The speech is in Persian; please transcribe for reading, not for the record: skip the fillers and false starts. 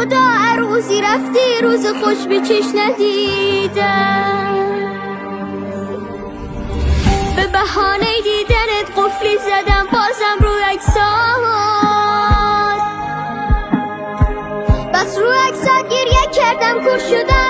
خدا عروسی رفتی روز خوش به چش ندیدم، به بهانه دیدنت قفلی زدم بازم رو عکسات، بس رو عکسات گریه کردم کور شدم